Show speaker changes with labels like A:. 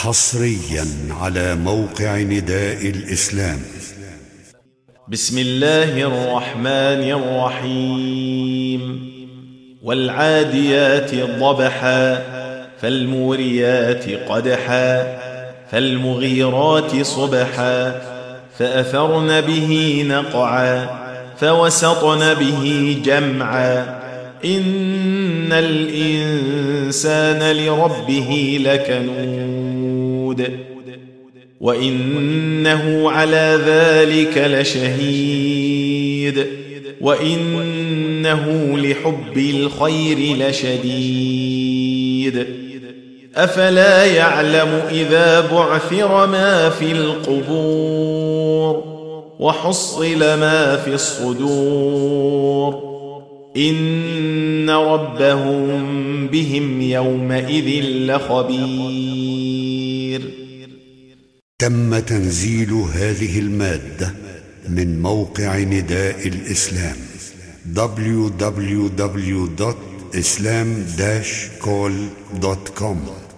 A: حصريا على موقع نداء الإسلام.
B: بسم الله الرحمن الرحيم. والعاديات ضبحا فالموريات قدحا فالمغيرات صبحا فأثرن به نقعا فوسطن به جمعا إن الإنسان لربه لكنود وإنه على ذلك لشهيد وإنه لحب الخير لشديد أفلا يعلم إذا بعثر ما في القبور وحصل ما في الصدور إن ربهم بهم يومئذ لخبير.
A: تم تنزيل هذه المادة من موقع نداء الإسلام www.islam-call.com